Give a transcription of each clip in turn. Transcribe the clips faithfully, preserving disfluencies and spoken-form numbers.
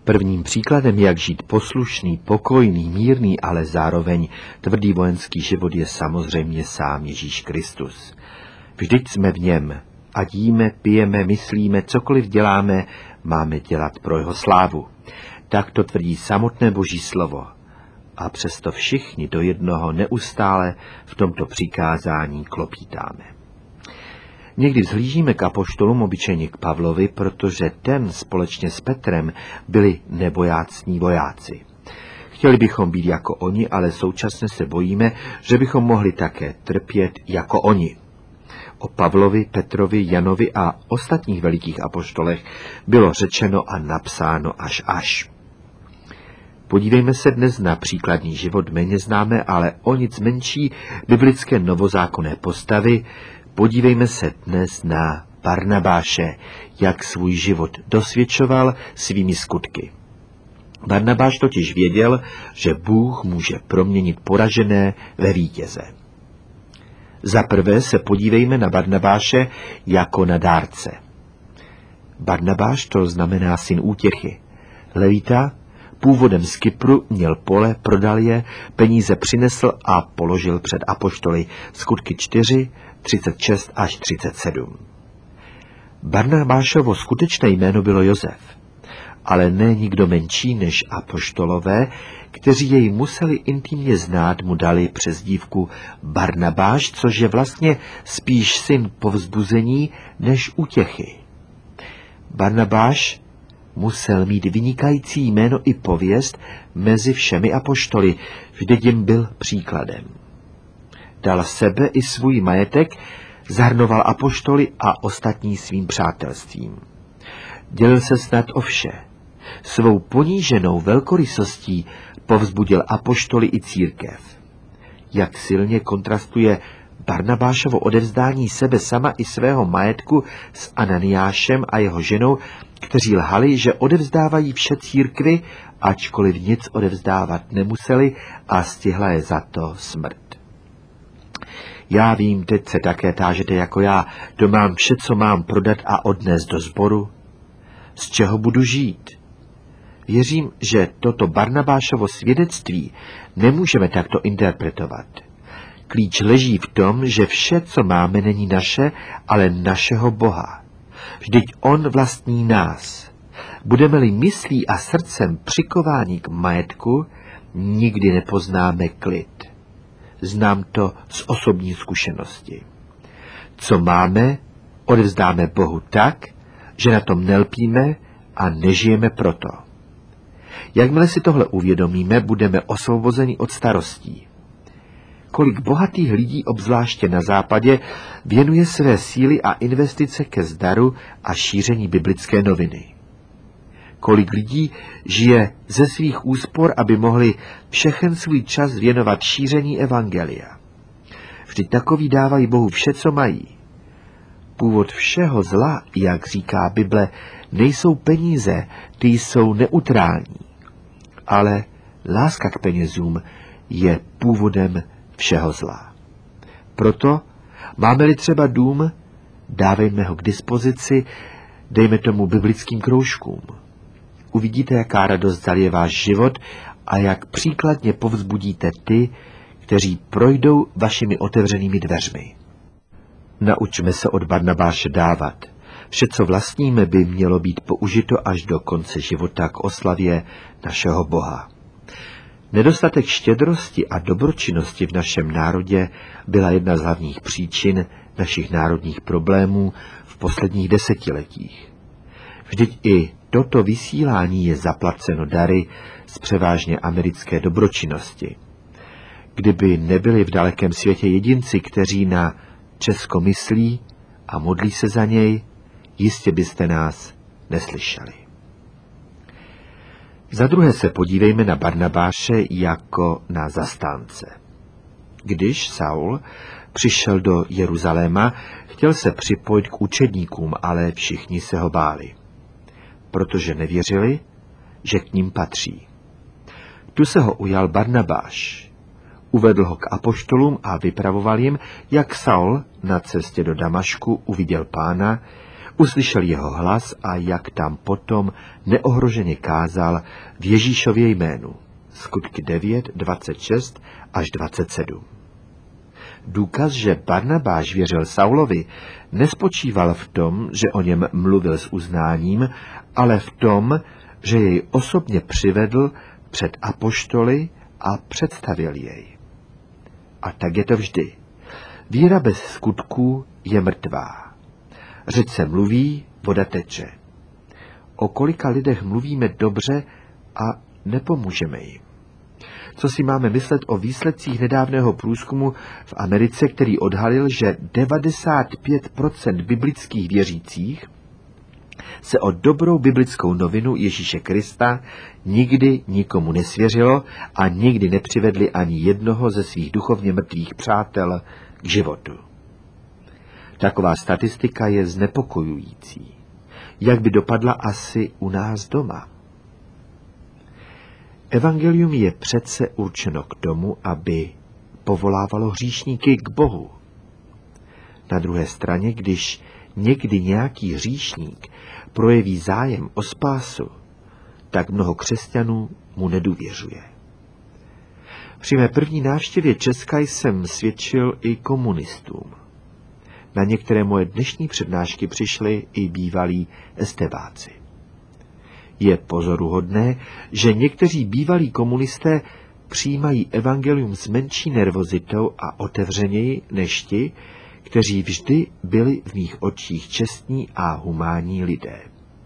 Prvním příkladem, jak žít poslušný, pokojný, mírný, ale zároveň tvrdý vojenský život, je samozřejmě sám Ježíš Kristus. Vždyť jsme v něm. Ať jíme, pijeme, myslíme, cokoliv děláme, máme dělat pro jeho slávu. Tak to tvrdí samotné Boží slovo. A přesto všichni do jednoho neustále v tomto přikázání klopítáme. Někdy vzhlížíme k apoštolům, obyčejně k Pavlovi, protože ten společně s Petrem byli nebojácní vojáci. Chtěli bychom být jako oni, ale současně se bojíme, že bychom mohli také trpět jako oni. O Pavlovi, Petrovi, Janovi a ostatních velikých apoštolech bylo řečeno a napsáno až až. Podívejme se dnes na příkladný život méně známé, ale o nic menší biblické novozákonné postavy. Podívejme se dnes na Barnabáše, jak svůj život dosvědčoval svými skutky. Barnabáš totiž věděl, že Bůh může proměnit poražené ve vítěze. Za prvé se podívejme na Barnabáše jako na dárce. Barnabáš to znamená syn útěchy. Levita, původem z Kypru, měl pole, prodal je, peníze přinesl a položil před apoštoly. Skutky čtyři, třicet šest až třicet sedm. Barnabášovo skutečné jméno bylo Josef, ale ne nikdo menší než apoštolové, kteří jej museli intimně znát, mu dali přezdívku Barnabáš, což je vlastně spíš syn povzbuzení než útěchy. Barnabáš musel mít vynikající jméno i pověst mezi všemi apoštoly, vždyť jim byl příkladem. Dal sebe i svůj majetek, zahrnoval apoštoly a ostatní svým přátelstvím. Dělil se snad o vše. Svou poníženou velkorysostí povzbudil apoštoly i církev. Jak silně kontrastuje Barnabášovo odevzdání sebe sama i svého majetku s Ananiášem a jeho ženou, kteří lhali, že odevzdávají vše církvi, ačkoliv nic odevzdávat nemuseli a stihla je za to smrt. Já vím, teď se také tážete jako já, to mám vše, co mám prodat a odnést do sboru. Z čeho budu žít? Věřím, že toto Barnabášovo svědectví nemůžeme takto interpretovat. Klíč leží v tom, že vše, co máme, není naše, ale našeho Boha. Vždyť on vlastní nás. Budeme-li myslí a srdcem přikováni k majetku, nikdy nepoznáme klid. Znám to z osobní zkušenosti. Co máme, odevzdáme Bohu tak, že na tom nelpíme a nežijeme proto. Jakmile si tohle uvědomíme, budeme osvobozeni od starostí. Kolik bohatých lidí, obzvláště na západě, věnuje své síly a investice ke zdaru a šíření biblické noviny. Kolik lidí žije ze svých úspor, aby mohli všechen svůj čas věnovat šíření evangelia. Vždyť takoví dávají Bohu vše, co mají. Původ všeho zla, jak říká Bible, nejsou peníze, ty jsou neutrální. Ale láska k penězům je původem všeho zla. Proto máme-li třeba dům, dávejme ho k dispozici, dejme tomu biblickým kroužkům. Uvidíte, jaká radost zalije váš život a jak příkladně povzbudíte ty, kteří projdou vašimi otevřenými dveřmi. Naučme se od Barnabáše dávat. Vše, co vlastníme, by mělo být použito až do konce života k oslavě našeho Boha. Nedostatek štědrosti a dobročinnosti v našem národě byla jedna z hlavních příčin našich národních problémů v posledních desetiletích. Vždyť i toto vysílání je zaplaceno dary z převážně americké dobročinnosti. Kdyby nebyli v dalekém světě jedinci, kteří na Česko myslí a modlí se za něj, jistě byste nás neslyšeli. Za druhé se podívejme na Barnabáše jako na zastánce. Když Saul přišel do Jeruzaléma, chtěl se připojit k učedníkům, ale všichni se ho báli, protože nevěřili, že k ním patří. Tu se ho ujal Barnabáš. Uvedl ho k apoštolům a vypravoval jim, jak Saul na cestě do Damašku uviděl Pána, Uslyšel jeho hlas a jak tam potom neohroženě kázal v Ježíšově jménu. Skutky devět, dvacet šest až dvacet sedm. Důkaz, že Barnabáš věřil Saulovi, nespočíval v tom, že o něm mluvil s uznáním, ale v tom, že jej osobně přivedl před apoštoly a představil jej. A tak je to vždy. Víra bez skutků je mrtvá. Řeč se mluví, voda teče. O kolika lidech mluvíme dobře a nepomůžeme jim. Co si máme myslet o výsledcích nedávného průzkumu v Americe, který odhalil, že devadesát pět procent biblických věřících se o dobrou biblickou novinu Ježíše Krista nikdy nikomu nesvěřilo a nikdy nepřivedli ani jednoho ze svých duchovně mrtvých přátel k životu. Taková statistika je znepokojující. Jak by dopadla asi u nás doma? Evangelium je přece určeno k tomu, aby povolávalo hříšníky k Bohu. Na druhé straně, když někdy nějaký hříšník projeví zájem o spásu, tak mnoho křesťanů mu nedůvěřuje. Při mé první návštěvě Česka jsem svědčil i komunistům. Na některé moje dnešní přednášky přišli i bývalí estebáci. Je pozoruhodné, že někteří bývalí komunisté přijímají evangelium s menší nervozitou a otevřeněji než ti, kteří vždy byli v mých očích čestní a humánní lidé.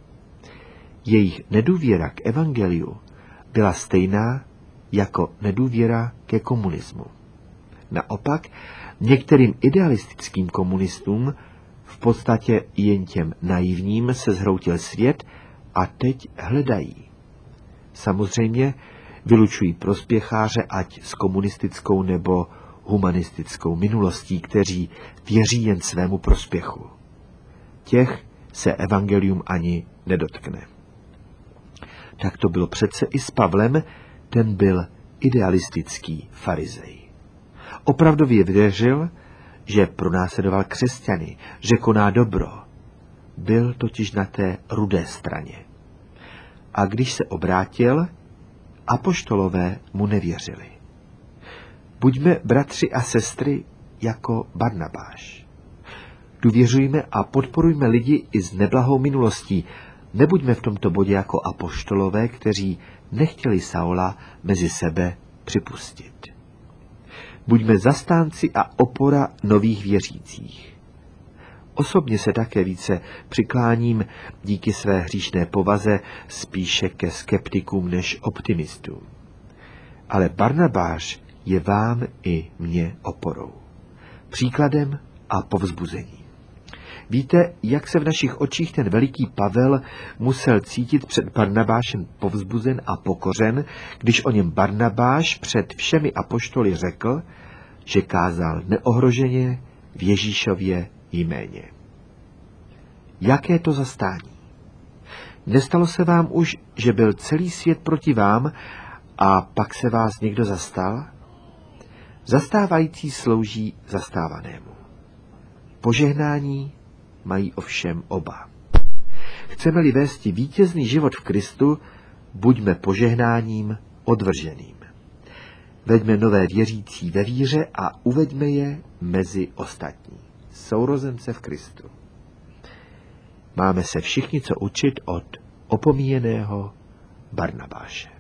Jejich nedůvěra k evangeliu byla stejná jako nedůvěra ke komunismu. Naopak, některým idealistickým komunistům, v podstatě jen těm naivním, se zhroutil svět a teď hledají. Samozřejmě vylučují prospěcháře ať s komunistickou nebo humanistickou minulostí, kteří věří jen svému prospěchu. Těch se evangelium ani nedotkne. Tak to bylo přece i s Pavlem, ten byl idealistický farizej. Opravdově věřil, že pronásledoval křesťany, že koná dobro. Byl totiž na té rudé straně. A když se obrátil, apoštolové mu nevěřili. Buďme bratři a sestry jako Barnabáš. Důvěřujme a podporujme lidi i s neblahou minulostí. Nebuďme v tomto bodě jako apoštolové, kteří nechtěli Saula mezi sebe připustit. Buďme zastánci a opora nových věřících. Osobně se také více přikláním díky své hříšné povaze spíše ke skeptikům než optimistům. Ale Barnabáš je vám i mně oporou, příkladem a povzbuzením. Víte, jak se v našich očích ten veliký Pavel musel cítit před Barnabášem povzbuzen a pokořen, když o něm Barnabáš před všemi apoštoly řekl, že kázal neohroženě v Ježíšově jméně. Jaké to zastání? Nestalo se vám už, že byl celý svět proti vám a pak se vás někdo zastal? Zastávající slouží zastávanému. Požehnání mají ovšem oba. Chceme-li vésti vítězný život v Kristu, buďme požehnáním odvrženým. Veďme nové věřící ve víře a uveďme je mezi ostatní, sourozence v Kristu. Máme se všichni co učit od opomíjeného Barnabáše.